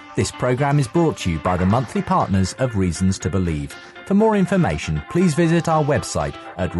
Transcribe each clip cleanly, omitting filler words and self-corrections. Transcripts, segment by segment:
This program is brought to you by the monthly partners of Reasons to Believe. For more information, please visit our website at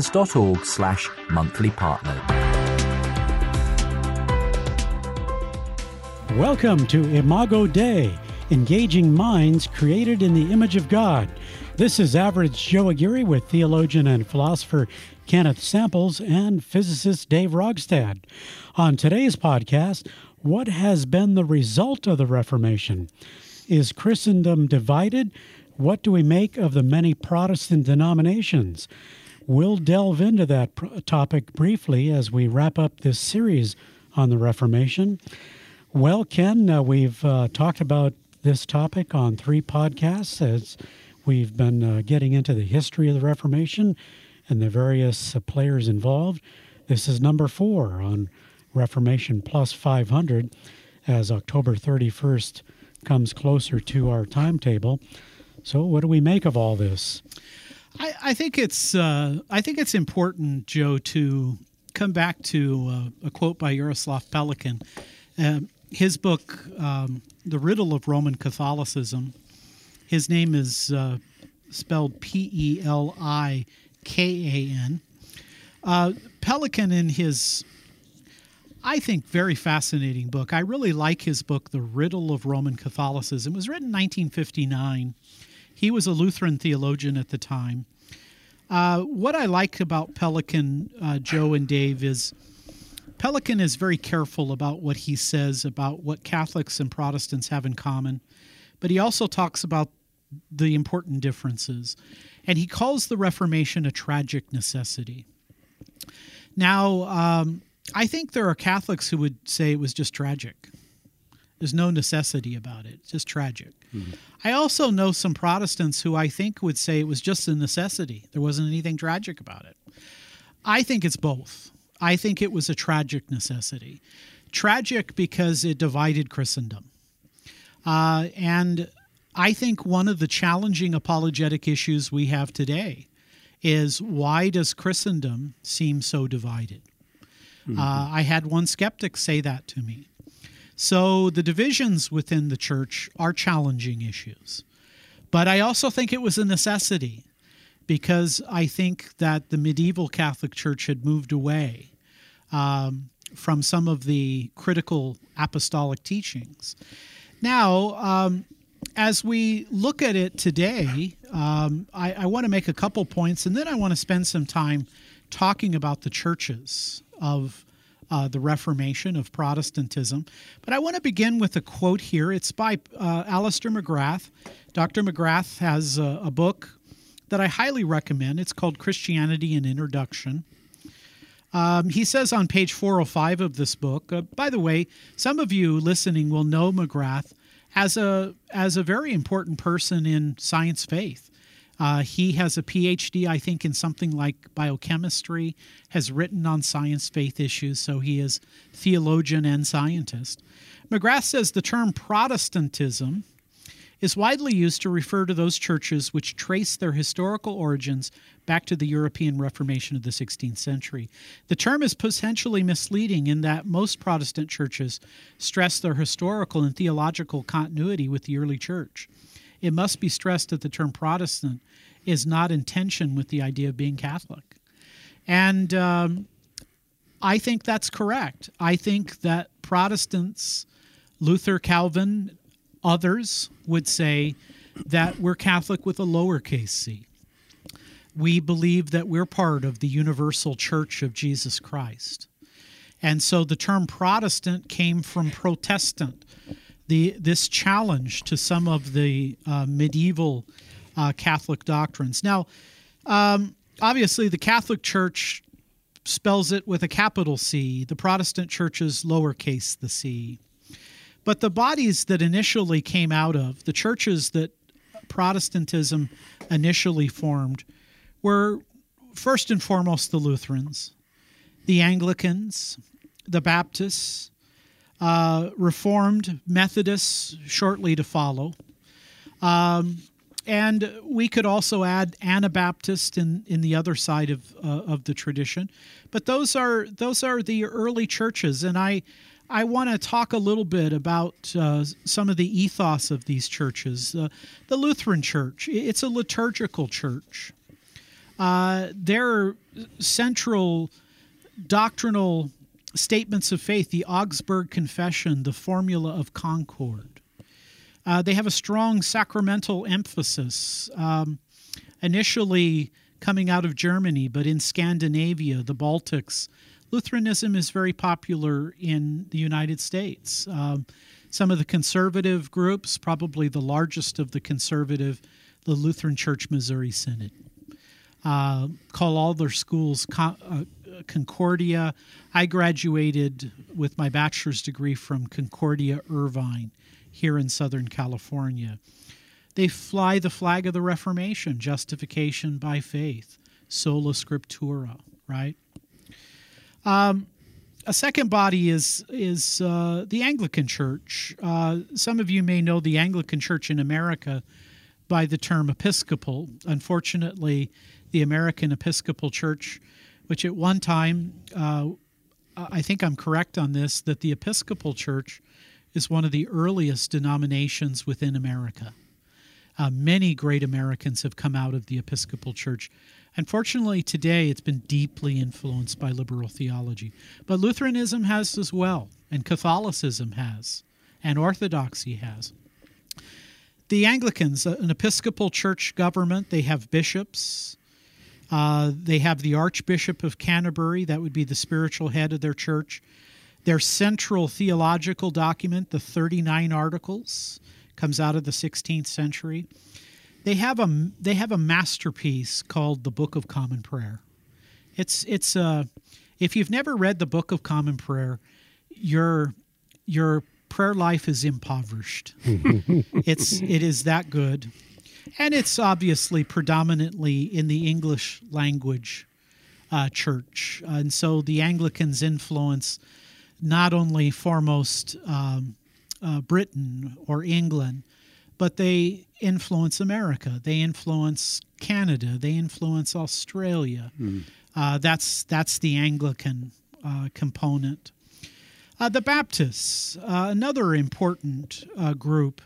reasons.org/monthlypartner. Welcome to Imago Dei, engaging minds created in the image of God. This is Average Joe Aguirre with theologian and philosopher Kenneth Samples and physicist Dave Rogstad. On today's podcast, what has been the result of the Reformation? Is Christendom divided? What do we make of the many Protestant denominations? We'll delve into that topic briefly as we wrap up this series on the Reformation. Well, Ken, we've talked about this topic on 3 podcasts as we've been getting into the history of the Reformation and the various players involved. This is number 4 on Reformation Plus 500 as October 31st comes closer to our timetable. So what do we make of all this? I think it's important, Joe, to come back to a quote by Jaroslav Pelikan. His book, The Riddle of Roman Catholicism, his name is spelled Pelikan. Pelikan, in his, I think, very fascinating book, I really like his book, The Riddle of Roman Catholicism. It was written in 1959. He was a Lutheran theologian at the time. What I like about Pelikan, Joe and Dave, is Pelikan is very careful about what he says about what Catholics and Protestants have in common, but he also talks about the important differences. And he calls the Reformation a tragic necessity. Now, I think there are Catholics who would say it was just tragic. There's no necessity about it. It's just tragic. Mm-hmm. I also know some Protestants who I think would say it was just a necessity. There wasn't anything tragic about it. I think it's both. I think it was a tragic necessity. Tragic because it divided Christendom. And I think one of the challenging apologetic issues we have today is, why does Christendom seem so divided? Mm-hmm. I had one skeptic say that to me. So the divisions within the church are challenging issues. But I also think it was a necessity, because I think that the medieval Catholic Church had moved away from some of the critical apostolic teachings. Now, as we look at it today, I want to make a couple points, and then I want to spend some time talking about the churches of the Reformation, of Protestantism. But I want to begin with a quote here. It's by Alister McGrath. Dr. McGrath has a book that I highly recommend. It's called Christianity: An Introduction. He says on page 405 of this book, by the way, some of you listening will know McGrath as a very important person in science faith. He has a PhD, I think, in something like biochemistry, has written on science faith issues, so he is theologian and scientist. McGrath says the term Protestantism is widely used to refer to those churches which trace their historical origins back to the European Reformation of the 16th century. The term is potentially misleading in that most Protestant churches stress their historical and theological continuity with the early church. It must be stressed that the term Protestant is not in tension with the idea of being Catholic. And I think that's correct. I think that Protestants, Luther, Calvin, others would say that we're Catholic with a lowercase c. We believe that we're part of the universal church of Jesus Christ. And so the term Protestant came from Protestant, this challenge to some of the medieval Catholic doctrines. Now, obviously, the Catholic Church spells it with a capital C. The Protestant churches lowercase the c. But the bodies that initially came out of, the churches that Protestantism initially formed, were first and foremost the Lutherans, the Anglicans, the Baptists, Reformed, Methodists shortly to follow. And we could also add Anabaptist in the other side of the tradition. But those are the early churches, and I I want to talk a little bit about some of the ethos of these churches. The Lutheran Church, it's a liturgical church. Their central doctrinal statements of faith, the Augsburg Confession, the Formula of Concord. They have a strong sacramental emphasis, initially coming out of Germany, but in Scandinavia, the Baltics. Lutheranism is very popular in the United States. Some of the conservative groups, probably the largest of the conservative, the Lutheran Church Missouri Synod, call all their schools Concordia. I graduated with my bachelor's degree from Concordia Irvine here in Southern California. They fly the flag of the Reformation, justification by faith, sola scriptura, right? A second body is the Anglican Church. Some of you may know the Anglican Church in America by the term Episcopal. Unfortunately, the American Episcopal Church, which at one time, I think I'm correct on this, that the Episcopal Church is one of the earliest denominations within America. Many great Americans have come out of the Episcopal Church. Unfortunately, today it's been deeply influenced by liberal theology. But Lutheranism has as well, and Catholicism has, and Orthodoxy has. The Anglicans, an Episcopal Church government, they have bishops. They have the Archbishop of Canterbury, that would be the spiritual head of their church. Their central theological document, the 39 Articles, comes out of the 16th century. They have a masterpiece called the Book of Common Prayer. It's if you've never read the Book of Common Prayer, your prayer life is impoverished. It is that good, and it's obviously predominantly in the English language church, and so the Anglicans influence not only foremost Britain or England, but they influence America. They influence Canada. They influence Australia. That's the Anglican component. The Baptists, another important group.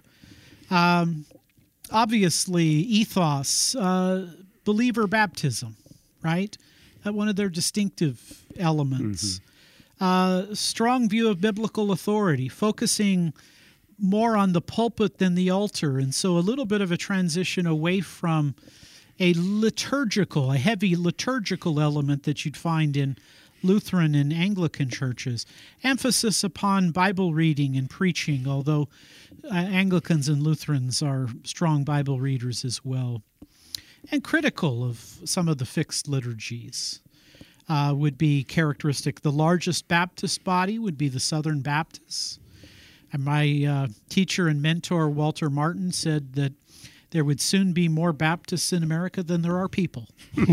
Obviously, ethos, believer baptism, right? One of their distinctive elements. Strong view of biblical authority, focusing more on the pulpit than the altar, and so a little bit of a transition away from a heavy liturgical element that you'd find in Lutheran and Anglican churches. Emphasis upon Bible reading and preaching, although Anglicans and Lutherans are strong Bible readers as well. And critical of some of the fixed liturgies would be characteristic. The largest Baptist body would be the Southern Baptists. And my teacher and mentor, Walter Martin, said that there would soon be more Baptists in America than there are people.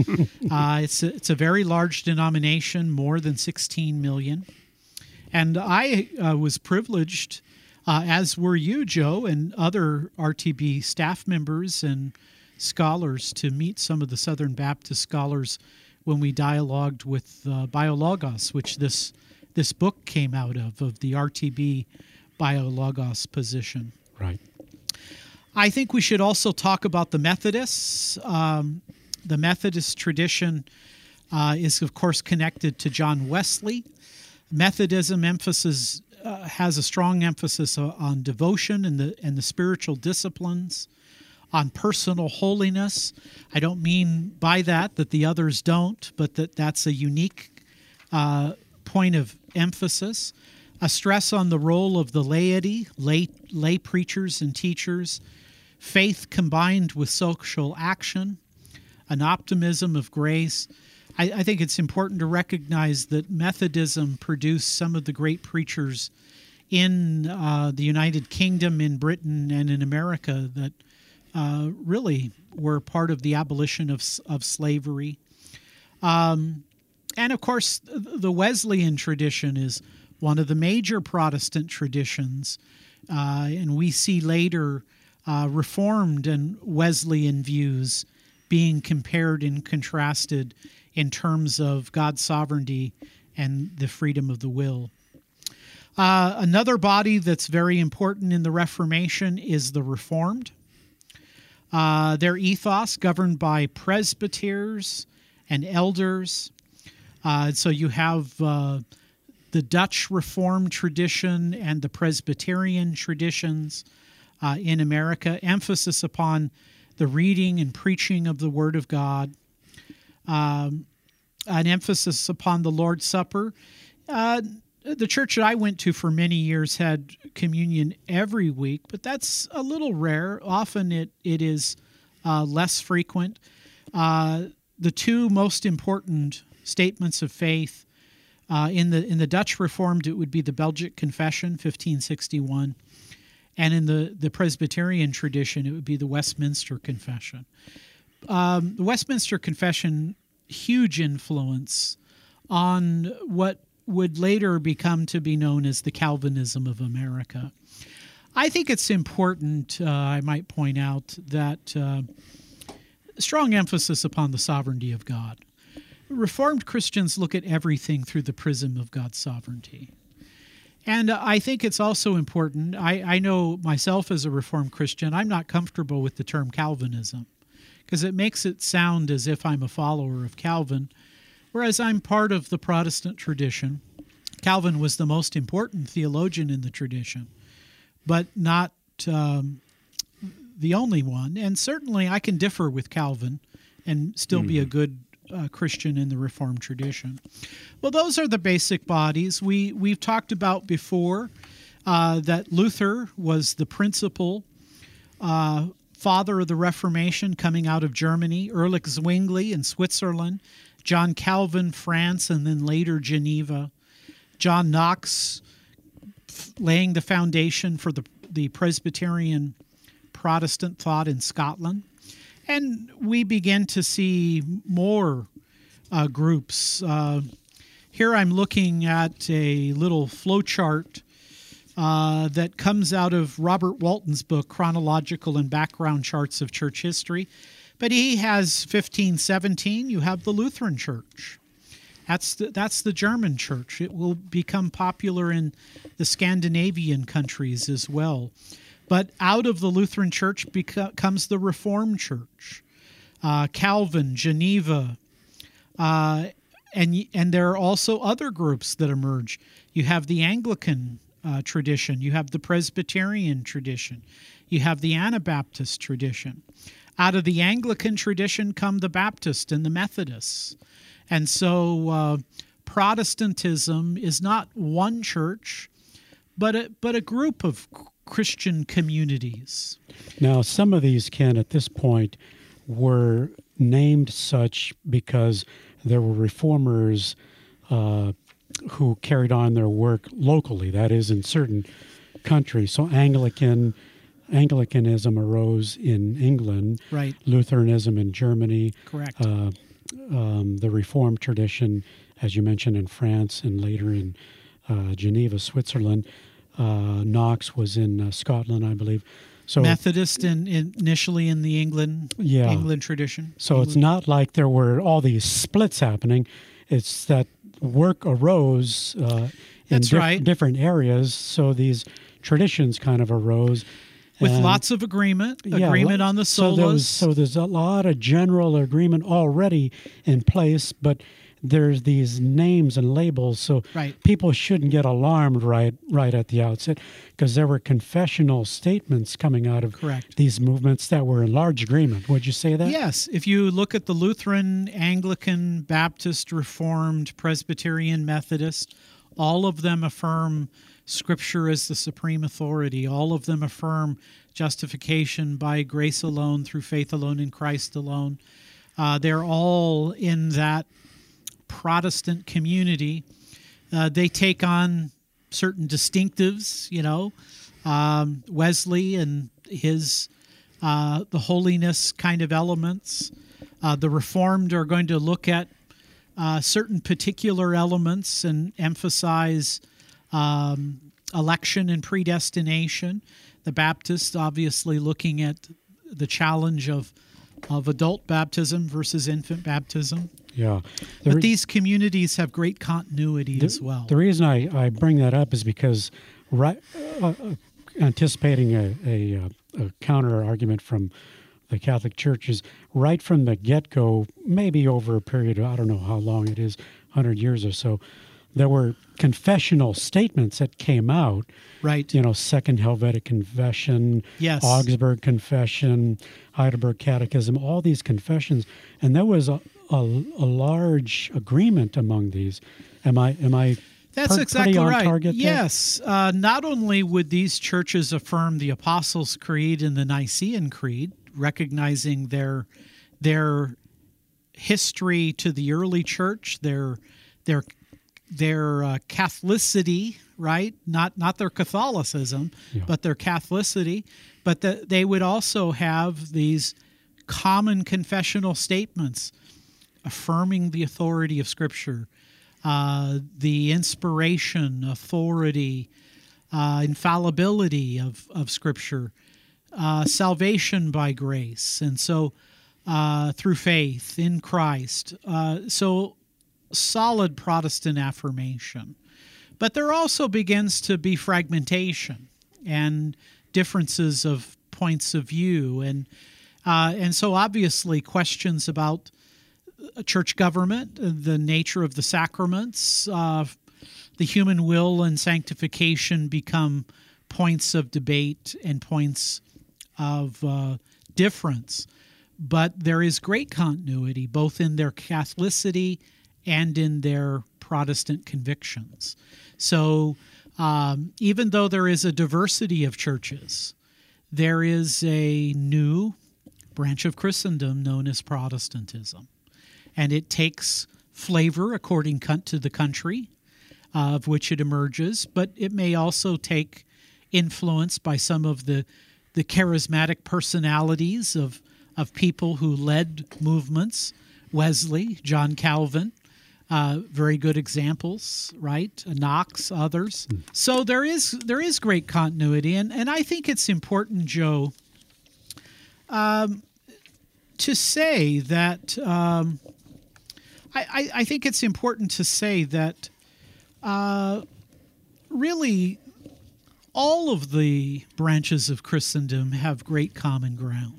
It's a very large denomination, more than 16 million. And I was privileged, as were you, Joe, and other RTB staff members and scholars, to meet some of the Southern Baptist scholars when we dialogued with BioLogos, which this book came out of the RTB BioLogos position. Right. I think we should also talk about the Methodists. The Methodist tradition is, of course, connected to John Wesley. Methodism has a strong emphasis on devotion and the spiritual disciplines, on personal holiness. I don't mean by that the others don't, but that's a unique point of emphasis. A stress on the role of the laity, lay preachers and teachers, faith combined with social action, an optimism of grace. I think it's important to recognize that Methodism produced some of the great preachers in the United Kingdom, in Britain, and in America that really were part of the abolition of slavery. And of course, the Wesleyan tradition is one of the major Protestant traditions, and we see later Reformed and Wesleyan views being compared and contrasted in terms of God's sovereignty and the freedom of the will. Another body that's very important in the Reformation is the Reformed. Their ethos governed by presbyters and elders. So you have the Dutch Reformed tradition and the Presbyterian traditions in America, emphasis upon the reading and preaching of the Word of God, an emphasis upon the Lord's Supper. The church that I went to for many years had communion every week, but that's a little rare. Often it is less frequent. The two most important statements of faith in the Dutch Reformed, it would be the Belgic Confession, 1561, and in the Presbyterian tradition, it would be the Westminster Confession. The Westminster Confession, huge influence on what would later become to be known as the Calvinism of America. I think it's important, I might point out, that strong emphasis upon the sovereignty of God. Reformed Christians look at everything through the prism of God's sovereignty. And I think it's also important, I know myself as a Reformed Christian, I'm not comfortable with the term Calvinism because it makes it sound as if I'm a follower of Calvin, whereas I'm part of the Protestant tradition. Calvin was the most important theologian in the tradition, but not the only one. And certainly I can differ with Calvin and still be a good Christian in the Reformed tradition. Well, those are the basic bodies. We've talked about before that Luther was the principal father of the Reformation coming out of Germany, Ulrich Zwingli in Switzerland, John Calvin, France, and then later Geneva, John Knox laying the foundation for the Presbyterian Protestant thought in Scotland. And we begin to see more groups. Here I'm looking at a little flowchart that comes out of Robert Walton's book, Chronological and Background Charts of Church History. But he has 1517, you have the Lutheran Church. That's the German church. It will become popular in the Scandinavian countries as well. But out of the Lutheran Church comes the Reformed Church, Calvin, Geneva, and there are also other groups that emerge. You have the Anglican tradition, you have the Presbyterian tradition, you have the Anabaptist tradition. Out of the Anglican tradition come the Baptist and the Methodists. And so Protestantism is not one church, but a group of Christian communities. Now, some of these, Ken, at this point were named such because there were reformers who carried on their work locally, that is, in certain countries. So Anglicanism arose in England, right? Lutheranism in Germany, correct. The Reformed tradition, as you mentioned, in France and later in Geneva, Switzerland. Knox was in Scotland, I believe. So Methodist initially in the England tradition. So it's not like there were all these splits happening. It's that work arose in different areas. So these traditions kind of arose. With lots of agreement on the solas. So there's a lot of general agreement already in place, but there's these names and labels, so people shouldn't get alarmed right at the outset, because there were confessional statements coming out of these movements that were in large agreement. Would you say that? Yes. If you look at the Lutheran, Anglican, Baptist, Reformed, Presbyterian, Methodist, all of them affirm Scripture as the supreme authority. All of them affirm justification by grace alone, through faith alone, in Christ alone. They're all in that Protestant community. They take on certain distinctives, Wesley and his the holiness kind of elements. The Reformed are going to look at certain particular elements and emphasize election and predestination. The Baptists obviously looking at the challenge of adult baptism versus infant baptism. Yeah. But these communities have great continuity as well. The reason I bring that up is because anticipating a counter argument from the Catholic Church is right from the get-go, maybe over a period of, I don't know how long it is, 100 years or so, there were confessional statements that came out. Right. Second Helvetic Confession, yes. Augsburg Confession, Heidelberg Catechism, all these confessions. And there was a large agreement among these. Am I That's exactly on right. Target there? Yes. Not only would these churches affirm the Apostles' Creed and the Nicene Creed, recognizing their history to the early church, their Catholicity, right? Not their Catholicism, but their Catholicity. But they would also have these common confessional statements affirming the authority of Scripture, the inspiration, authority, infallibility of Scripture, salvation by grace, and so through faith in Christ. So solid Protestant affirmation. But there also begins to be fragmentation and differences of points of view, and so obviously questions about church government, the nature of the sacraments, the human will and sanctification become points of debate and points of difference. But there is great continuity both in their Catholicity and in their Protestant convictions. So even though there is a diversity of churches, there is a new branch of Christendom known as Protestantism. And it takes flavor according to the country of which it emerges, but it may also take influence by some of the charismatic personalities of people who led movements. Wesley, John Calvin, very good examples, right? Knox, others. So there is great continuity, and I think it's important, Joe, to say that I think it's important to say that really all of the branches of Christendom have great common ground.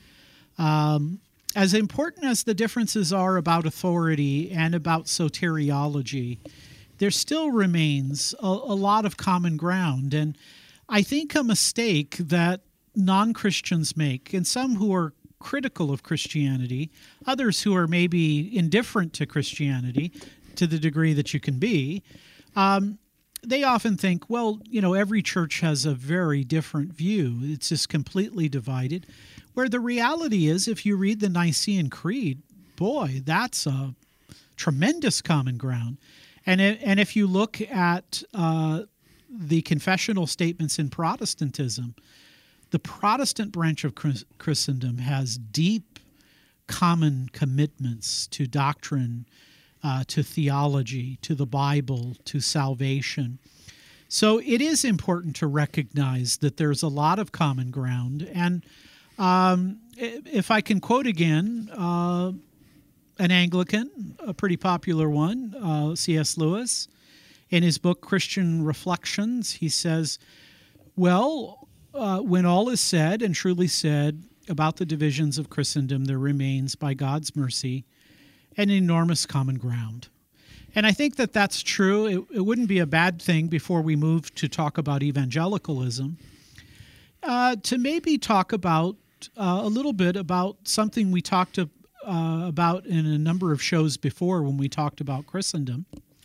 As important as the differences are about authority and about soteriology, there still remains a lot of common ground. And I think a mistake that non-Christians make, and some who are critical of Christianity, others who are maybe indifferent to Christianity to the degree that you can be, they often think, well, every church has a very different view. It's just completely divided. Where the reality is, if you read the Nicene Creed, boy, that's a tremendous common ground. And if you look at the confessional statements in Protestantism, the Protestant branch of Christendom has deep common commitments to doctrine, to theology, to the Bible, to salvation. So it is important to recognize that there's a lot of common ground. And if I can quote again, an Anglican, a pretty popular one, C.S. Lewis, in his book Christian Reflections, he says, well, when all is said and truly said about the divisions of Christendom, there remains, by God's mercy, an enormous common ground. And I think that that's true. It wouldn't be a bad thing before we move to talk about evangelicalism, to maybe talk about a little bit about something we talked about in a number of shows before when we talked about Christendom.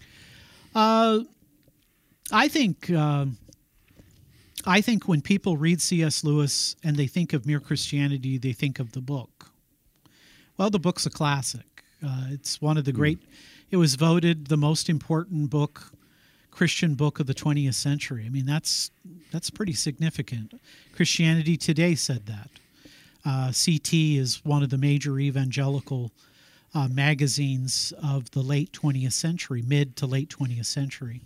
I think when people read C.S. Lewis and they think of Mere Christianity, they think of the book. Well, the book's a classic. It's one of the great. It was voted the most important book, Christian book of the 20th century. I mean, that's pretty significant. Christianity Today said that. CT is one of the major evangelical magazines of the late 20th century, mid to late 20th century.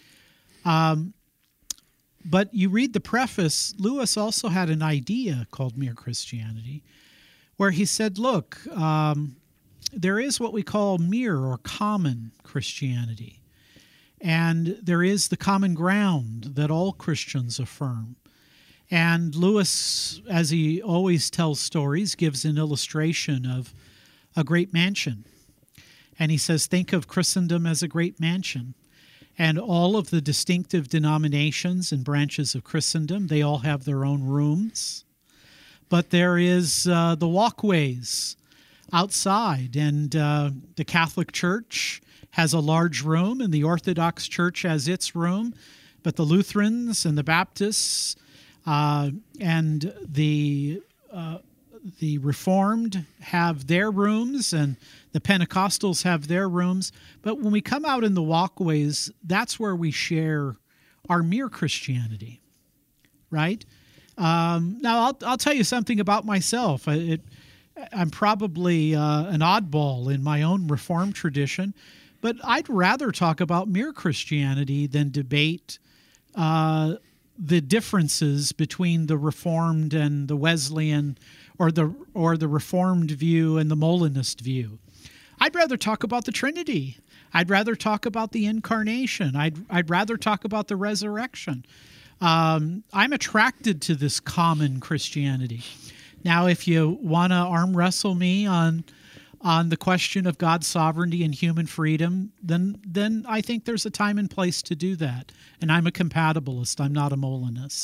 But you read the preface, Lewis also had an idea called Mere Christianity, where he said, look, there is what we call mere or common Christianity. And there is the common ground that all Christians affirm. And Lewis, as he always tells stories, gives an illustration of a great mansion. And he says, think of Christendom as a great mansion. And all of the distinctive denominations and branches of Christendom, they all have their own rooms. But there is the walkways outside, and the Catholic Church has a large room, and the Orthodox Church has its room, but the Lutherans and the Baptists and the Reformed have their rooms, and the Pentecostals have their rooms. But when we come out in the walkways, that's where we share our mere Christianity, right? Now, I'll tell you something about myself. I'm probably an oddball in my own Reformed tradition, but I'd rather talk about mere Christianity than debate the differences between the Reformed and the Wesleyan, or the Reformed view and the Molinist view. I'd rather talk about the Trinity. I'd rather talk about the Incarnation. I'd rather talk about the resurrection. I'm attracted to this common Christianity. Now, if you want to arm wrestle me on the question of God's sovereignty and human freedom, then I think there's a time and place to do that. And I'm a compatibilist. I'm not a Molinist.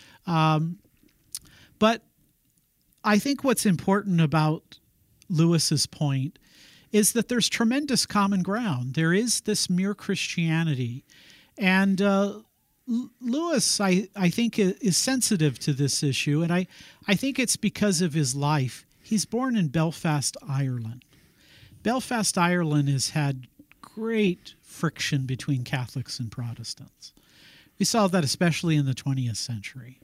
But I think what's important about Lewis's point is that there's tremendous common ground. There is this mere Christianity. And Lewis, I think, is sensitive to this issue, and I think it's because of his life. He's born in Belfast, Ireland. Belfast, Ireland has had great friction between Catholics and Protestants. We saw that especially in the 20th century.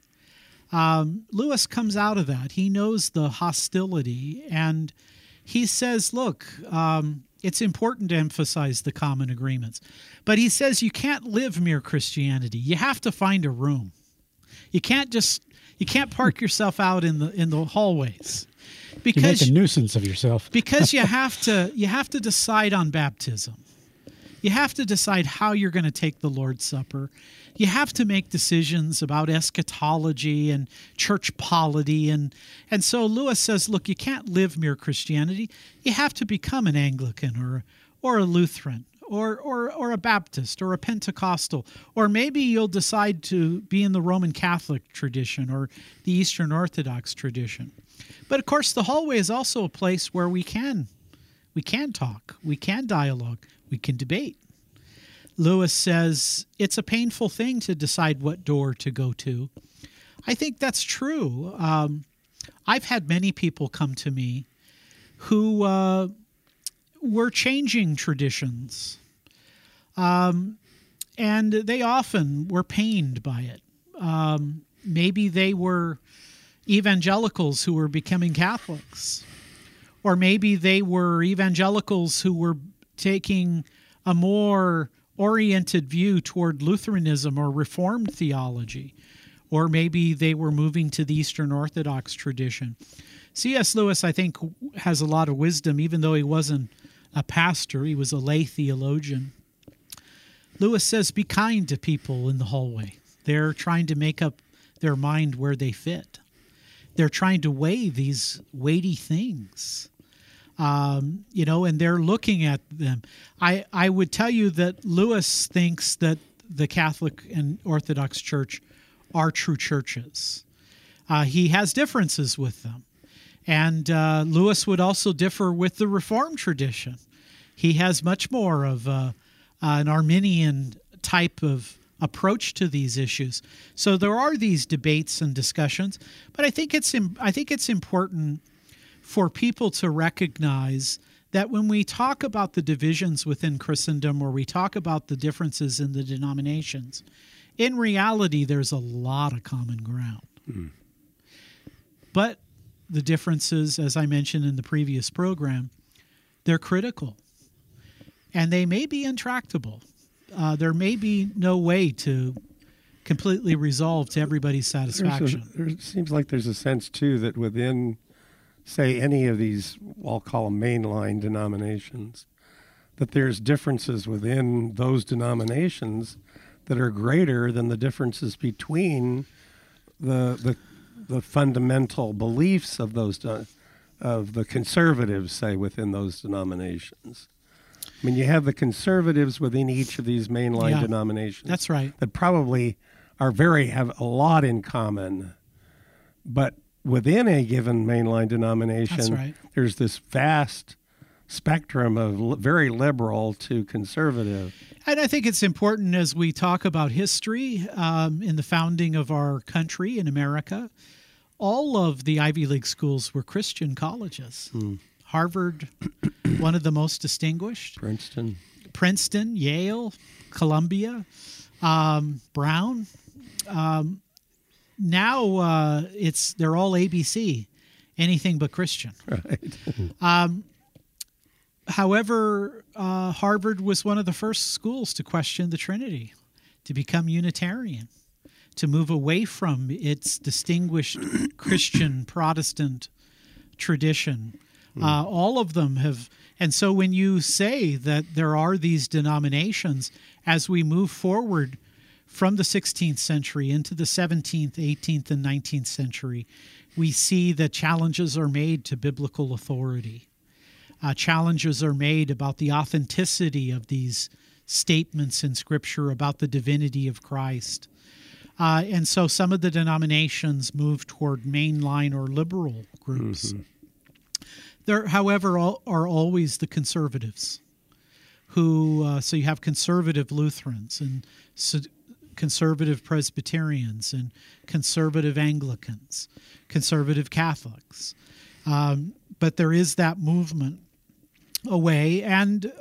Lewis comes out of that. He knows the hostility, and he says, look, it's important to emphasize the common agreements. But he says you can't live mere Christianity. You have to find a room. You can't park yourself out in the hallways. Because you make a nuisance of yourself. Because you have to decide on baptism. You have to decide how you're going to take the Lord's Supper. You have to make decisions about eschatology and church polity. And so Lewis says, look, you can't live mere Christianity. You have to become an Anglican or a Lutheran or a Baptist or a Pentecostal. Or maybe you'll decide to be in the Roman Catholic tradition or the Eastern Orthodox tradition. But of course, the hallway is also a place where we can talk, we can dialogue, we can debate. Lewis says it's a painful thing to decide what door to go to. I think that's true. I've had many people come to me who were changing traditions, and they often were pained by it. Maybe they were evangelicals who were becoming Catholics, or maybe they were evangelicals who were taking a more oriented view toward Lutheranism or Reformed theology, or maybe they were moving to the Eastern Orthodox tradition. C.S. Lewis, I think, has a lot of wisdom, even though he wasn't a pastor, he was a lay theologian. Lewis says, be kind to people in the hallway. They're trying to make up their mind where they fit. They're trying to weigh these weighty things. And they're looking at them. I would tell you that Lewis thinks that the Catholic and Orthodox Church are true churches. He has differences with them. And Lewis would also differ with the Reformed tradition. He has much more of an Arminian type of approach to these issues. So there are these debates and discussions, but I think it's important for people to recognize that when we talk about the divisions within Christendom, or we talk about the differences in the denominations, in reality, there's a lot of common ground. Mm. But the differences, as I mentioned in the previous program, they're critical, and they may be intractable. There may be no way to completely resolve to everybody's satisfaction. There seems like there's a sense, too, that within say, any of these, I'll call them mainline denominations, that there's differences within those denominations that are greater than the differences between the fundamental beliefs of those of the conservatives, say, within those denominations. I mean, you have the conservatives within each of these mainline denominations. That's right. That probably have a lot in common, but within a given mainline denomination, there's this vast spectrum of very liberal to conservative. And I think it's important as we talk about history in the founding of our country in America, all of the Ivy League schools were Christian colleges. Harvard, one of the most distinguished. Princeton, Yale, Columbia, Brown. Now they're all ABC, anything but Christian. Right. However, Harvard was one of the first schools to question the Trinity, to become Unitarian, to move away from its distinguished Christian Protestant tradition. All of them have. And so when you say that there are these denominations, as we move forward from the 16th century into the 17th, 18th, and 19th century, we see that challenges are made to biblical authority. Challenges are made about the authenticity of these statements in Scripture about the divinity of Christ. And so some of the denominations move toward mainline or liberal groups. There, however, are always the conservatives who, so you have conservative Lutherans and conservative Presbyterians and conservative Anglicans, conservative Catholics. But there is that movement away. And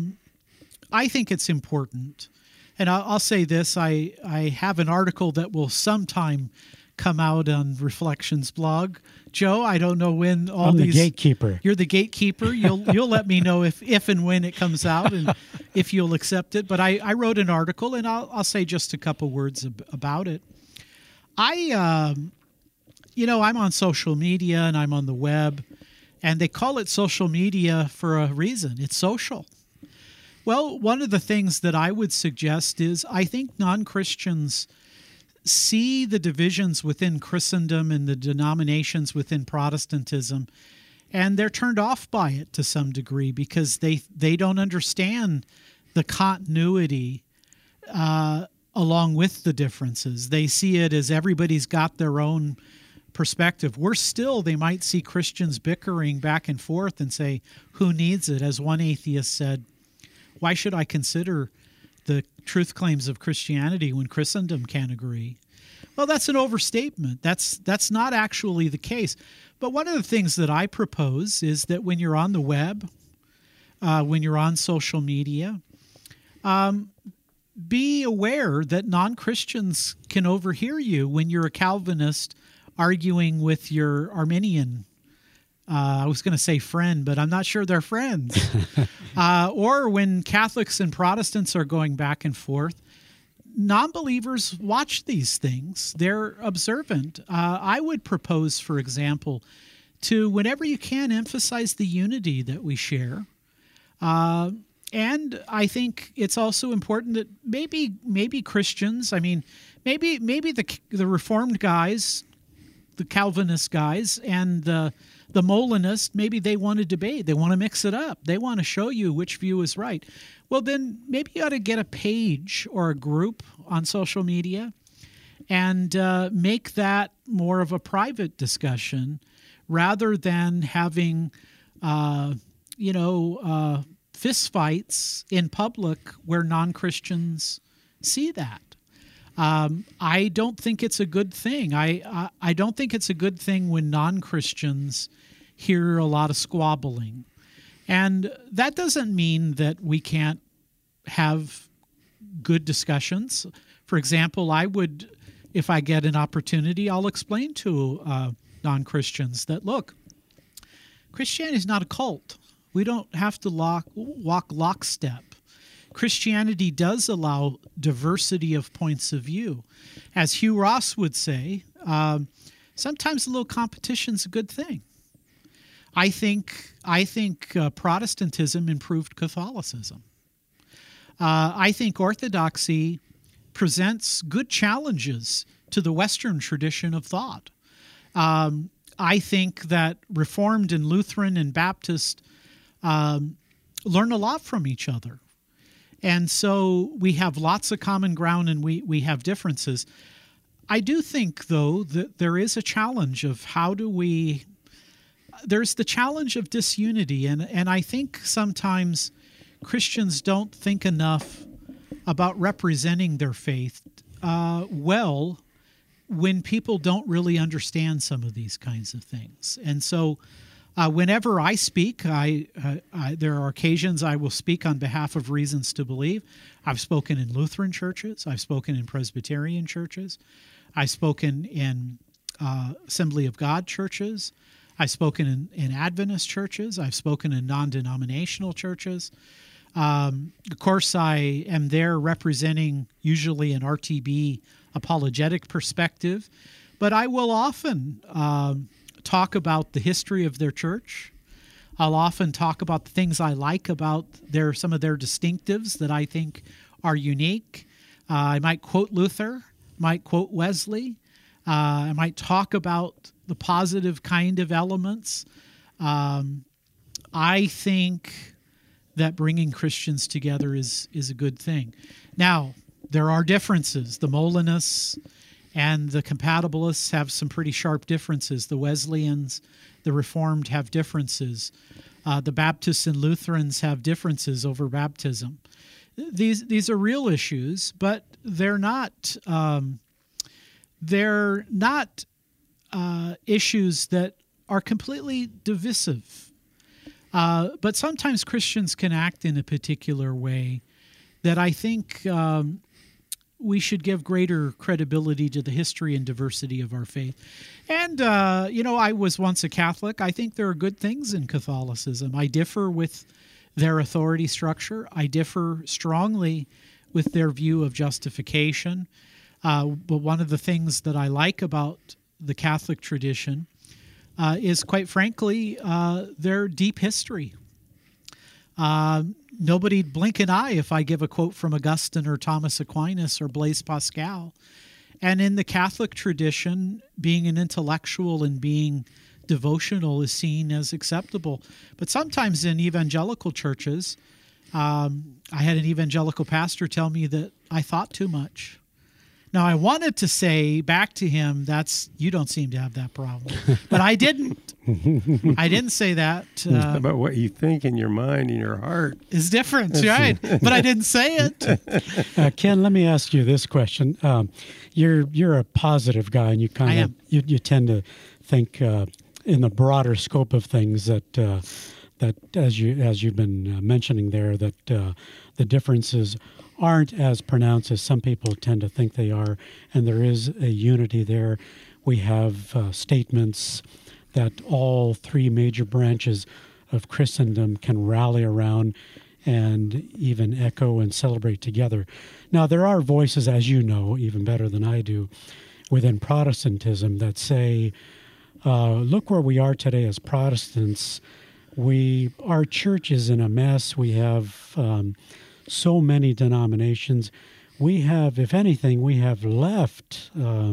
I think it's important. And I'll say this, I have an article that will sometime come out on Reflections blog. Joe, I don't know when all these... I'm the gatekeeper. You're the gatekeeper. You'll let me know if and when it comes out and if you'll accept it. But I wrote an article, and I'll say just a couple words about it. I'm on social media and I'm on the web, and they call it social media for a reason. It's social. Well, one of the things that I would suggest is I think non-Christians see the divisions within Christendom and the denominations within Protestantism, and they're turned off by it to some degree because they don't understand the continuity along with the differences. They see it as everybody's got their own perspective. They might see Christians bickering back and forth and say, who needs it? As one atheist said, why should I consider the truth claims of Christianity when Christendom can't agree? Well, that's an overstatement. That's not actually the case. But one of the things that I propose is that when you're on the web, when you're on social media, be aware that non-Christians can overhear you when you're a Calvinist arguing with your Arminian I was going to say friend, but I'm not sure they're friends. Or when Catholics and Protestants are going back and forth, non-believers watch these things. They're observant. I would propose, for example, to, whenever you can, emphasize the unity that we share. And I think it's also important that maybe Christians, maybe the Reformed guys, the Calvinist guys, and the Molinists, maybe they want to debate. They want to mix it up. They want to show you which view is right. Well, then maybe you ought to get a page or a group on social media and make that more of a private discussion rather than having, fistfights in public where non-Christians see that. I don't think it's a good thing. I don't think it's a good thing when non-Christians hear a lot of squabbling. And that doesn't mean that we can't have good discussions. For example, if I get an opportunity, I'll explain to non-Christians that, look, Christianity is not a cult. We don't have to walk lockstep. Christianity does allow diversity of points of view. As Hugh Ross would say, sometimes a little competition's a good thing. I think Protestantism improved Catholicism. I think Orthodoxy presents good challenges to the Western tradition of thought. I think that Reformed and Lutheran and Baptist learn a lot from each other. And so we have lots of common ground and we have differences. I do think, though, that there is a challenge of there's the challenge of disunity. And I think sometimes Christians don't think enough about representing their faith well when people don't really understand some of these kinds of things. And so whenever I speak, there are occasions I will speak on behalf of Reasons to Believe. I've spoken in Lutheran churches. I've spoken in Presbyterian churches. I've spoken in Assembly of God churches. I've spoken in Adventist churches. I've spoken in non-denominational churches. Of course, I am there representing usually an RTB apologetic perspective, but I will often talk about the history of their church. I'll often talk about the things I like about some of their distinctives that I think are unique. I might quote Luther, might quote Wesley. I might talk about the positive kind of elements. I think that bringing Christians together is a good thing. Now, there are differences. The Molinists and the Compatibilists have some pretty sharp differences. The Wesleyans, the Reformed have differences. The Baptists and Lutherans have differences over baptism. These are real issues, but they're not issues that are completely divisive. But sometimes Christians can act in a particular way that I think we should give greater credibility to the history and diversity of our faith. And, I was once a Catholic. I think there are good things in Catholicism. I differ with their authority structure. I differ strongly with their view of justification. But one of the things that I like about the Catholic tradition is, quite frankly, their deep history. Nobody'd blink an eye if I give a quote from Augustine or Thomas Aquinas or Blaise Pascal. And in the Catholic tradition, being an intellectual and being devotional is seen as acceptable. But sometimes in evangelical churches, I had an evangelical pastor tell me that I thought too much. Now, I wanted to say back to him, you don't seem to have that problem. But I didn't. I didn't say that. But what you think in your mind, in your heart. Is different, right? But I didn't say it. Ken, let me ask you this question. You're a positive guy, and you tend to think in the broader scope of things that as you've been mentioning there, that the differences aren't as pronounced as some people tend to think they are, and there is a unity there. We have statements that all three major branches of Christendom can rally around and even echo and celebrate together. Now, there are voices, as you know, even better than I do, within Protestantism that say, look where we are today as Protestants. Our church is in a mess. We have so many denominations. We have, if anything, we have left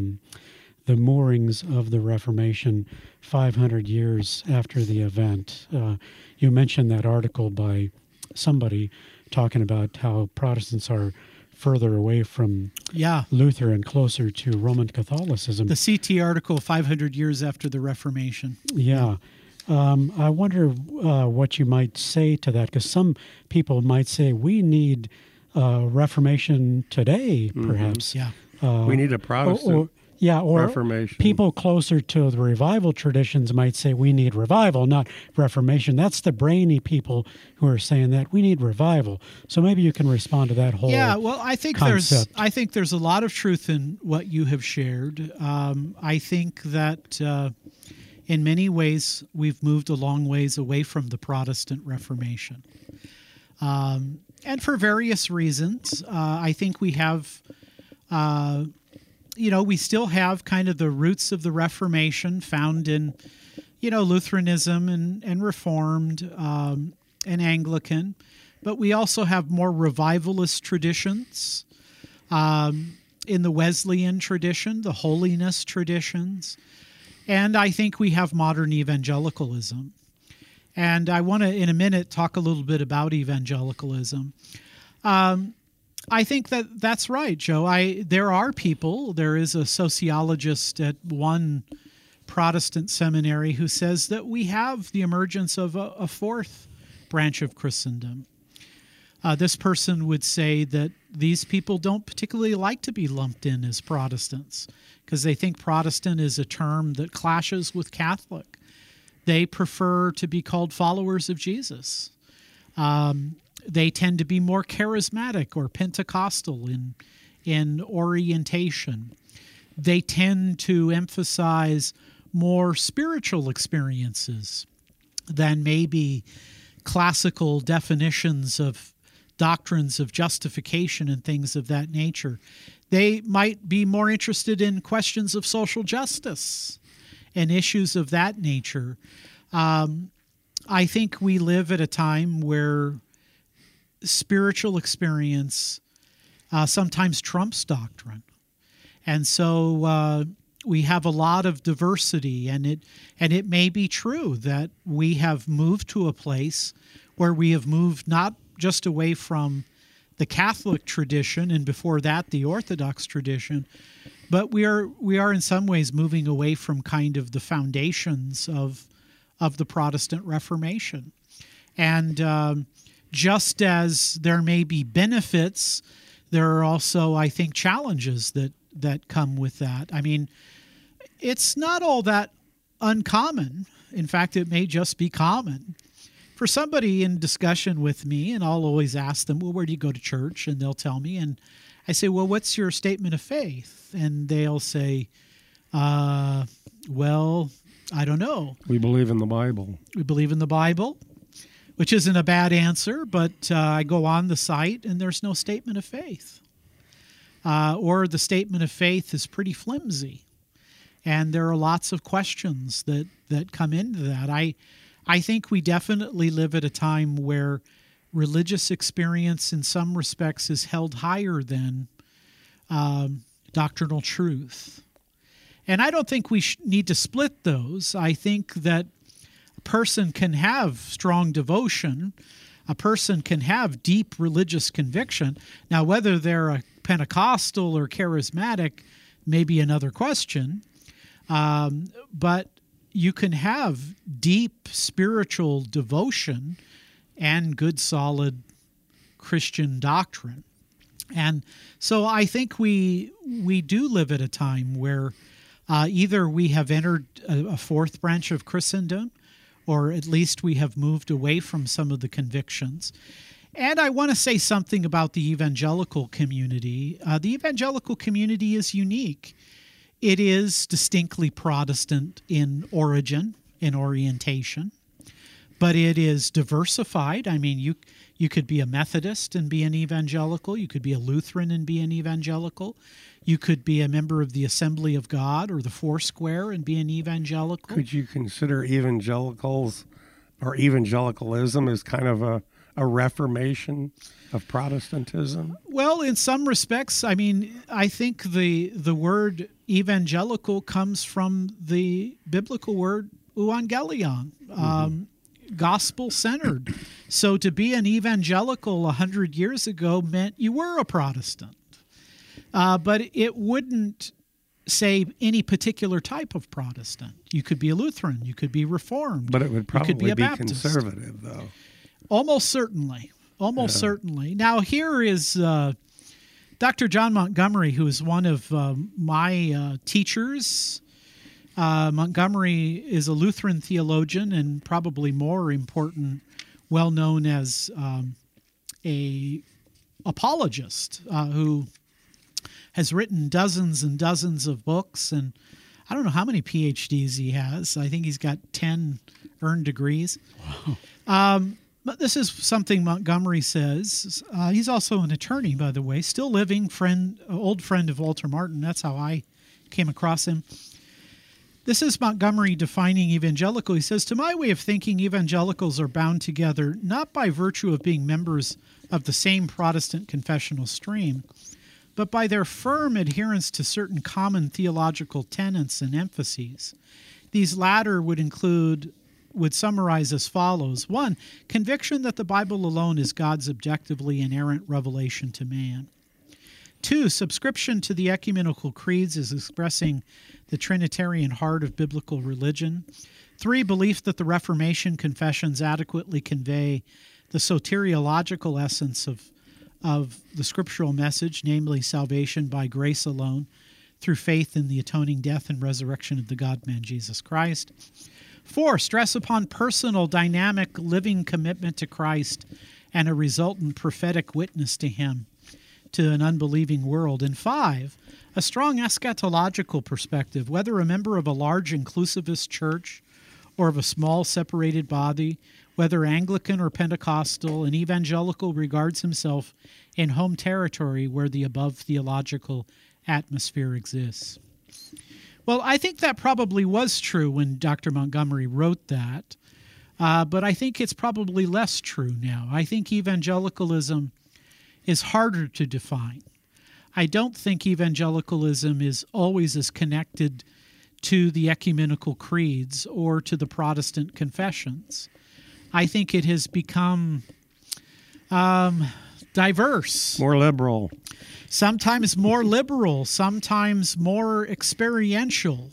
the moorings of the Reformation 500 years after the event. You mentioned that article by somebody talking about how Protestants are further away from Luther and closer to Roman Catholicism. The CT article, 500 years after the Reformation. Yeah. I wonder what you might say to that, because some people might say we need Reformation today, perhaps. Yeah. We need a Protestant or Reformation. People closer to the revival traditions might say we need revival, not Reformation. That's the brainy people who are saying that we need revival. So maybe you can respond to that whole I think there's a lot of truth in what you have shared. I think that in many ways, we've moved a long ways away from the Protestant Reformation. And for various reasons, I think we have, we still have kind of the roots of the Reformation found in, Lutheranism and Reformed and Anglican, but we also have more revivalist traditions in the Wesleyan tradition, the holiness traditions, and I think we have modern evangelicalism. And I want to, in a minute, talk a little bit about evangelicalism. I think that's right, Joe. There is a sociologist at one Protestant seminary who says that we have the emergence of a fourth branch of Christendom. This person would say that these people don't particularly like to be lumped in as Protestants because they think Protestant is a term that clashes with Catholic. They prefer to be called followers of Jesus. They tend to be more charismatic or Pentecostal in orientation. They tend to emphasize more spiritual experiences than maybe classical definitions of doctrines of justification and things of that nature. They might be more interested in questions of social justice and issues of that nature. I think we live at a time where spiritual experience sometimes trumps doctrine. And so we have a lot of diversity, and it may be true that we have moved to a place where we have moved not just away from the Catholic tradition and before that the Orthodox tradition, but we are in some ways moving away from kind of the foundations of the Protestant Reformation. And just as there may be benefits, there are also, I think, challenges that come with that. I mean, it's not all that uncommon. In fact, it may just be common for somebody in discussion with me, and I'll always ask them, well, where do you go to church? And they'll tell me, and I say, well, what's your statement of faith? And they'll say, well, I don't know. We believe in the Bible. We believe in the Bible, which isn't a bad answer, but I go on the site and there's no statement of faith. Or the statement of faith is pretty flimsy. And there are lots of questions that come into that. I think we definitely live at a time where religious experience in some respects is held higher than doctrinal truth. And I don't think we need to split those. I think that a person can have strong devotion. A person can have deep religious conviction. Now, whether they're a Pentecostal or charismatic may be another question. But you can have deep spiritual devotion and good, solid Christian doctrine. And so I think we do live at a time where either we have entered a fourth branch of Christendom, or at least we have moved away from some of the convictions. And I want to say something about the evangelical community. The evangelical community is unique. It is distinctly Protestant in origin, in orientation, but it is diversified. I mean, you could be a Methodist and be an evangelical. You could be a Lutheran and be an evangelical. You could be a member of the Assembly of God or the Foursquare and be an evangelical. Could you consider evangelicals or evangelicalism as kind of a reformation of Protestantism? Well, in some respects, I mean, I think the word evangelical comes from the biblical word euangelion, gospel-centered. So to be an evangelical 100 years ago meant you were a Protestant. But it wouldn't say any particular type of Protestant. You could be a Lutheran. You could be Reformed. But it would probably be conservative, though. Almost certainly. Almost certainly. Now, here is Dr. John Montgomery, who is one of my teachers. Montgomery is a Lutheran theologian and probably more important, well known as a apologist who has written dozens and dozens of books, and I don't know how many PhDs he has. I think he's got 10 earned degrees. Wow. But this is something Montgomery says. He's also an attorney, by the way, still living, old friend of Walter Martin. That's how I came across him. This is Montgomery defining evangelical. He says, to my way of thinking, evangelicals are bound together not by virtue of being members of the same Protestant confessional stream, but by their firm adherence to certain common theological tenets and emphases. These latter would summarize as follows. 1, conviction that the Bible alone is God's objectively inerrant revelation to man. 2, subscription to the ecumenical creeds as expressing the Trinitarian heart of biblical religion. 3, belief that the Reformation confessions adequately convey the soteriological essence of the scriptural message, namely salvation by grace alone, through faith in the atoning death and resurrection of the God-man Jesus Christ. 4, stress upon personal, dynamic, living commitment to Christ and a resultant prophetic witness to him, to an unbelieving world. And 5, a strong eschatological perspective, whether a member of a large inclusivist church or of a small separated body, whether Anglican or Pentecostal, an evangelical regards himself in home territory where the above theological atmosphere exists. Well, I think that probably was true when Dr. Montgomery wrote that, but I think it's probably less true now. I think evangelicalism is harder to define. I don't think evangelicalism is always as connected to the ecumenical creeds or to the Protestant confessions. I think it has become diverse. More liberal. Sometimes more liberal, sometimes more experiential.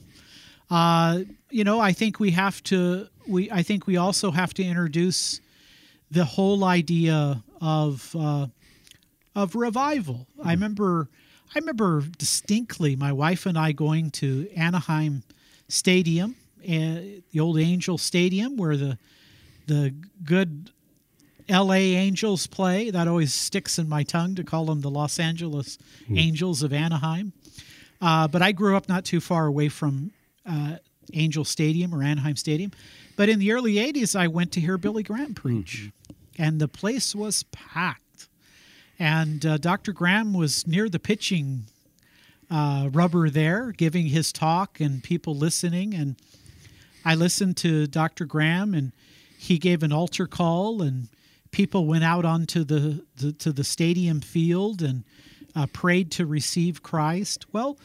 I think I think we also have to introduce the whole idea of revival. I remember distinctly my wife and I going to Anaheim Stadium, the old Angel Stadium, where the good L.A. Angels play. That always sticks in my tongue to call them the Los Angeles Angels of Anaheim. But I grew up not too far away from Angel Stadium or Anaheim Stadium. But in the early 80s, I went to hear Billy Graham preach. And the place was packed. And Dr. Graham was near the pitching rubber there, giving his talk and people listening. And I listened to Dr. Graham, and he gave an altar call, and people went out onto the stadium field and prayed to receive Christ. Well,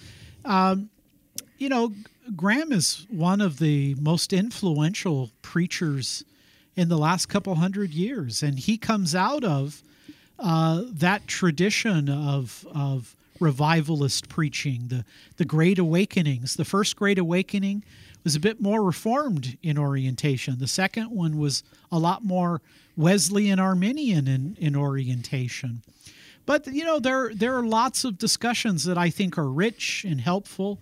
Graham is one of the most influential preachers in the last couple hundred years, and he comes out of that tradition of revivalist preaching, the Great Awakenings. The first Great Awakening was a bit more reformed in orientation. The second one was a lot more Wesleyan Arminian in orientation. But, there are lots of discussions that I think are rich and helpful.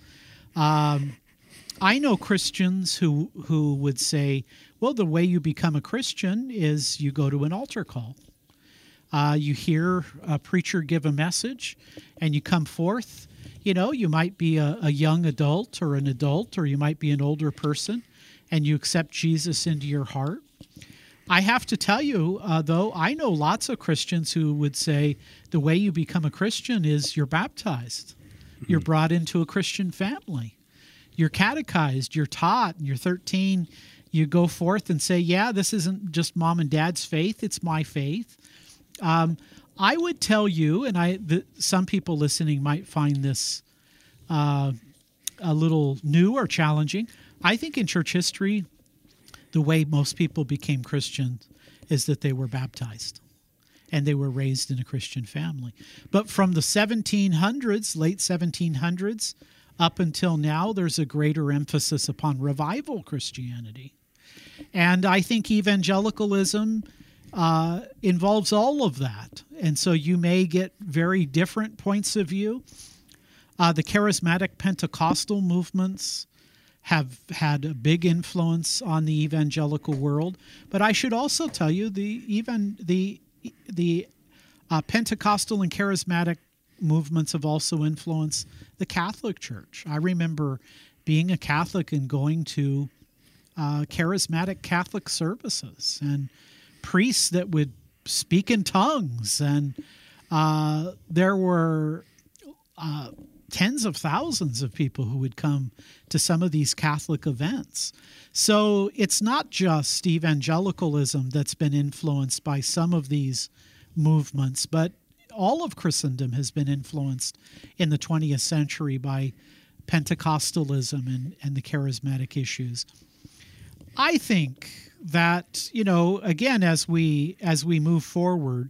I know Christians who would say, well, the way you become a Christian is you go to an altar call. You hear a preacher give a message, and you come forth. You might be a young adult, or you might be an older person, and you accept Jesus into your heart. I have to tell you, though, I know lots of Christians who would say the way you become a Christian is you're baptized. You're brought into a Christian family. You're catechized. You're taught. And you're 13. You go forth and say, yeah, this isn't just mom and dad's faith. It's my faith. I would tell you, and some people listening might find this a little new or challenging. I think in church history, the way most people became Christians is that they were baptized and they were raised in a Christian family. But from the 1700s, late 1700s, up until now, there's a greater emphasis upon revival Christianity. And I think evangelicalism involves all of that. And so you may get very different points of view. The charismatic Pentecostal movements have had a big influence on the evangelical world. But I should also tell you the Pentecostal and charismatic movements have also influenced the Catholic Church. I remember being a Catholic and going to charismatic Catholic services and priests that would speak in tongues, and there were tens of thousands of people who would come to some of these Catholic events. So it's not just evangelicalism that's been influenced by some of these movements, but all of Christendom has been influenced in the 20th century by Pentecostalism and the charismatic issues. I think that, again, as we move forward,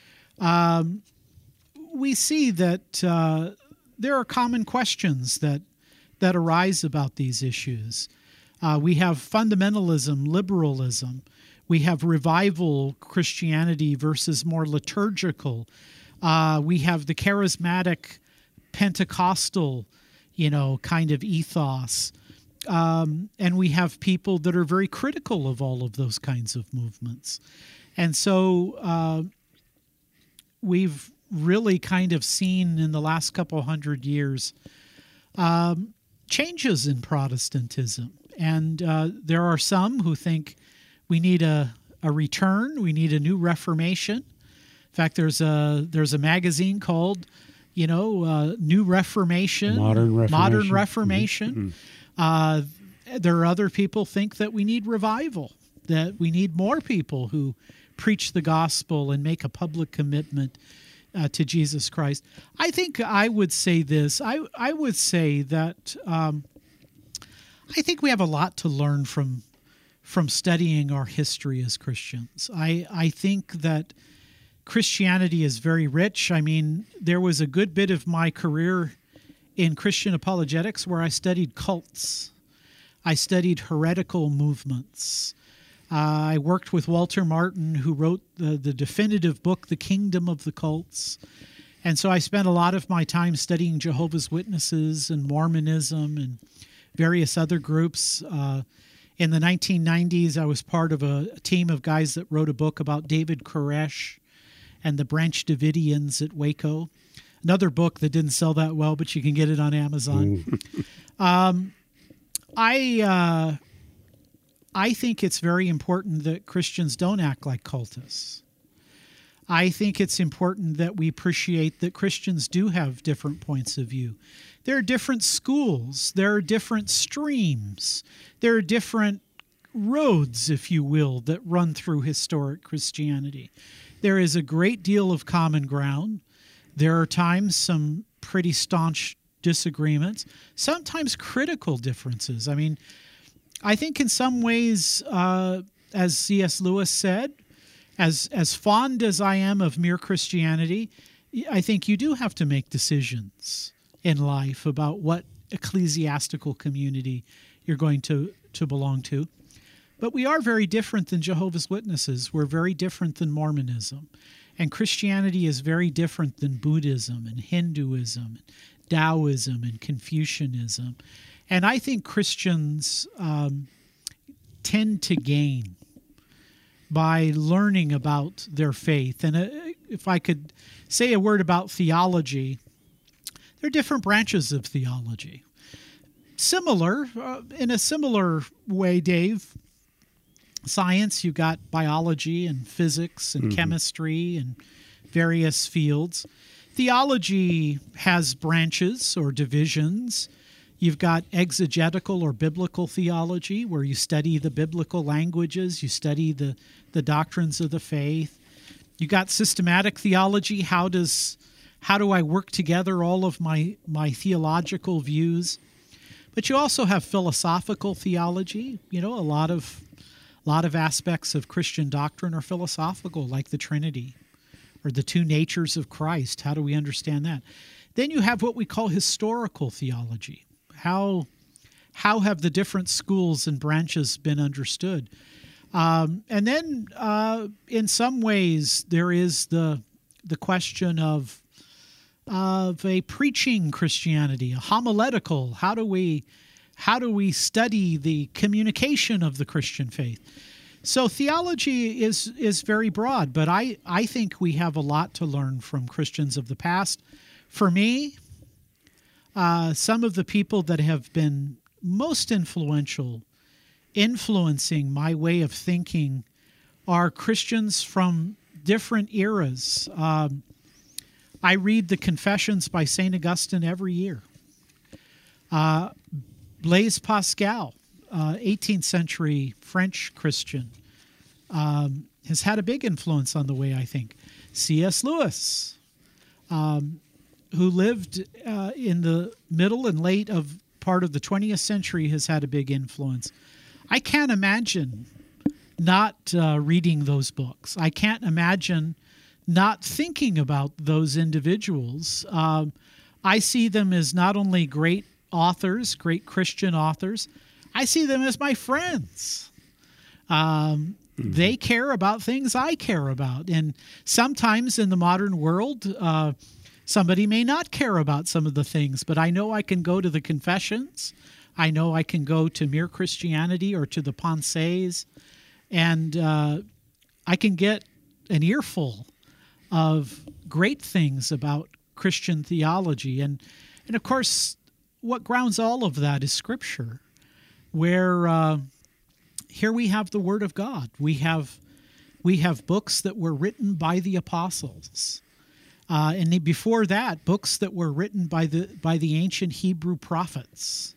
we see that there are common questions that arise about these issues. We have fundamentalism, liberalism. We have revival Christianity versus more liturgical. We have the charismatic Pentecostal, kind of ethos. And we have people that are very critical of all of those kinds of movements. And so we've really kind of seen in the last couple hundred years changes in Protestantism. And there are some who think we need a return, we need a new Reformation. In fact, there's a magazine called, New Reformation, Modern Reformation. Mm-hmm. There are other people think that we need revival, that we need more people who preach the gospel and make a public commitment to Jesus Christ. I think I would say this. I would say that I think we have a lot to learn from studying our history as Christians. I think that Christianity is very rich. I mean, there was a good bit of my career in Christian apologetics where I studied cults. I studied heretical movements. I worked with Walter Martin, who wrote the definitive book, The Kingdom of the Cults. And so I spent a lot of my time studying Jehovah's Witnesses and Mormonism and various other groups. In the 1990s, I was part of a team of guys that wrote a book about David Koresh and the Branch Davidians at Waco. Another book that didn't sell that well, but you can get it on Amazon. I think it's very important that Christians don't act like cultists. I think it's important that we appreciate that Christians do have different points of view. There are different schools. There are different streams. There are different roads, if you will, that run through historic Christianity. There is a great deal of common ground. There are times some pretty staunch disagreements, sometimes critical differences. I mean, I think in some ways, as C.S. Lewis said, as fond as I am of mere Christianity, I think you do have to make decisions in life about what ecclesiastical community you're going to belong to. But we are very different than Jehovah's Witnesses. We're very different than Mormonism. And Christianity is very different than Buddhism and Hinduism, Taoism and Confucianism. And I think Christians tend to gain by learning about their faith. And if I could say a word about theology, there are different branches of theology. Similar, in a similar way, Dave, science, you've got biology and physics and chemistry and various fields. Theology has branches or divisions. You've got exegetical or biblical theology, where you study the biblical languages, you study the doctrines of the faith. You've got systematic theology. How do I work together all of my theological views? But you also have philosophical theology. A lot of aspects of Christian doctrine are philosophical, like the Trinity or the two natures of Christ. How do we understand that? Then you have what we call historical theology. How have the different schools and branches been understood? And then in some ways there is the question of a preaching Christianity, a homiletical. How do we study the communication of the Christian faith? So theology is very broad, but I think we have a lot to learn from Christians of the past. For me, some of the people that have been most influencing my way of thinking are Christians from different eras. I read the Confessions by St. Augustine every year. Blaise Pascal, 18th century French Christian, has had a big influence on the way I think. C.S. Lewis, who lived in the middle and late of part of the 20th century, has had a big influence. I can't imagine not reading those books. I can't imagine not thinking about those individuals. I see them as not only great authors, great Christian authors, I see them as my friends. They care about things I care about. And sometimes in the modern world, somebody may not care about some of the things, but I know I can go to the Confessions. I know I can go to Mere Christianity or to the Pensées, and I can get an earful of great things about Christian theology. And of course, what grounds all of that is Scripture, where here we have the Word of God. We have books that were written by the apostles. And before that, books that were written by the ancient Hebrew prophets.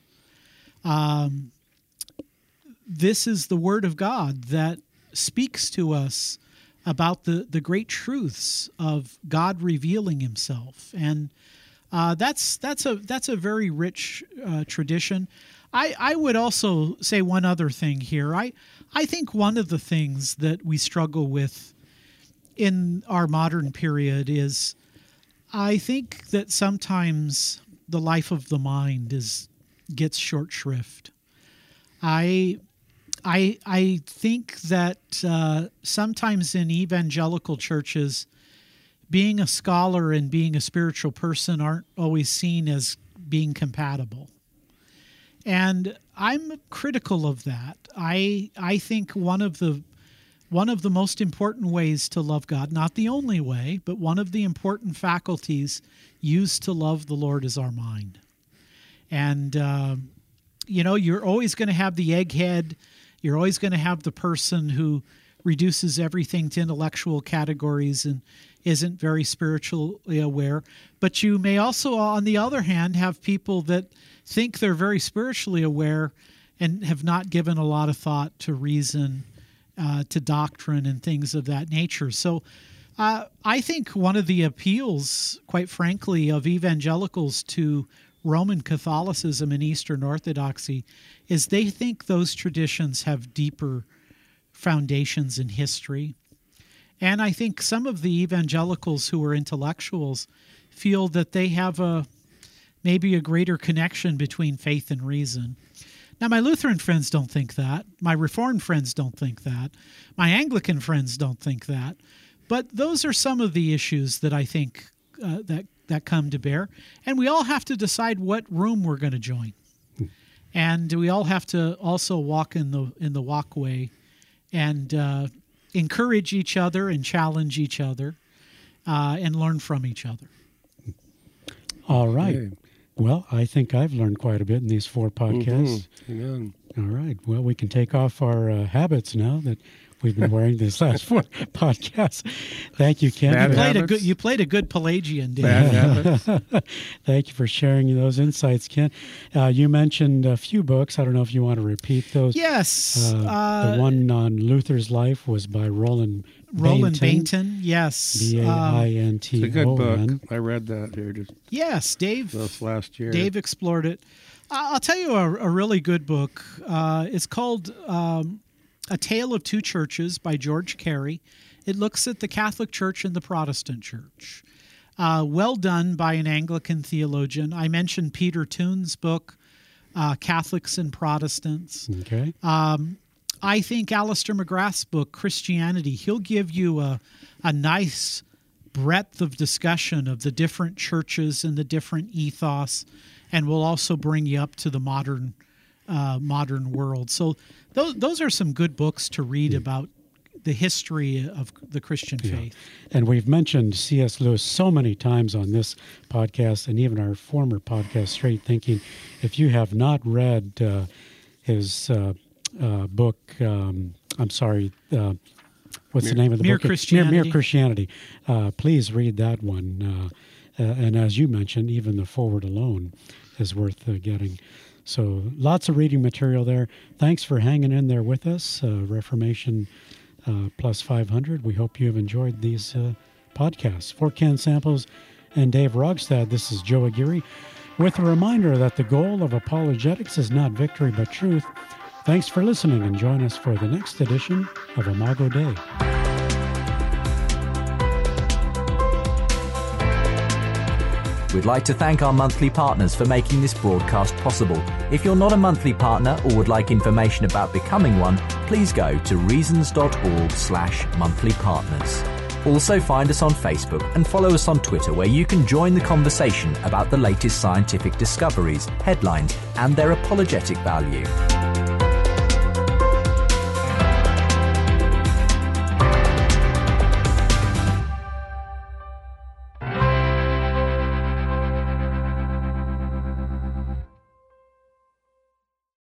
This is the Word of God that speaks to us about the great truths of God revealing Himself, and that's a very rich tradition. I would also say one other thing here. I think one of the things that we struggle with in our modern period is, I think that sometimes the life of the mind gets short shrift. I think that sometimes in evangelical churches, being a scholar and being a spiritual person aren't always seen as being compatible. And I'm critical of that. I think one of the most important ways to love God, not the only way, but one of the important faculties used to love the Lord is our mind. And, you're always going to have the egghead. You're always going to have the person who reduces everything to intellectual categories and isn't very spiritually aware. But you may also, on the other hand, have people that think they're very spiritually aware and have not given a lot of thought to reason, to doctrine and things of that nature. So I think one of the appeals, quite frankly, of evangelicals to Roman Catholicism and Eastern Orthodoxy is they think those traditions have deeper foundations in history. And I think some of the evangelicals who are intellectuals feel that they have maybe a greater connection between faith and reason. Now, my Lutheran friends don't think that. My Reformed friends don't think that. My Anglican friends don't think that. But those are some of the issues that I think that come to bear. And we all have to decide what room we're going to join. And we all have to also walk in the walkway and encourage each other and challenge each other and learn from each other. All right. Okay. Well, I think I've learned quite a bit in these 4 podcasts. Amen. All right. Well, we can take off our habits now that we've been wearing these last 4 podcasts. Thank you, Ken. You played a good Pelagian, Dave. Bad habits. Thank you for sharing those insights, Ken. You mentioned a few books. I don't know if you want to repeat those. Yes. The one on Luther's life was by Roland Bainton. Yes. Bainton. It's a good book. I read that here Yes, Dave. This last year. Dave explored it. I'll tell you a really good book. It's called A Tale of Two Churches by George Carey. It looks at the Catholic Church and the Protestant Church. Well done by an Anglican theologian. I mentioned Peter Toon's book, Catholics and Protestants. Okay. I think Alistair McGrath's book, Christianity, he'll give you a nice breadth of discussion of the different churches and the different ethos, and will also bring you up to the modern world. So those are some good books to read about the history of the Christian faith. And we've mentioned C.S. Lewis so many times on this podcast and even our former podcast, Straight Thinking. If you have not read his book, what's the name of the Mere book? Christianity. Mere Christianity. Please read that one. And as you mentioned, even the forward alone is worth getting. So lots of reading material there. Thanks for hanging in there with us, Reformation Plus 500. We hope you have enjoyed these podcasts. For Ken Samples and Dave Rogstad, this is Joe Aguirre, with a reminder that the goal of apologetics is not victory but truth. Thanks for listening, and join us for the next edition of Imago Dei. We'd like to thank our monthly partners for making this broadcast possible. If you're not a monthly partner or would like information about becoming one, please go to reasons.org/monthlypartners. Also find us on Facebook and follow us on Twitter, where you can join the conversation about the latest scientific discoveries, headlines, and their apologetic value.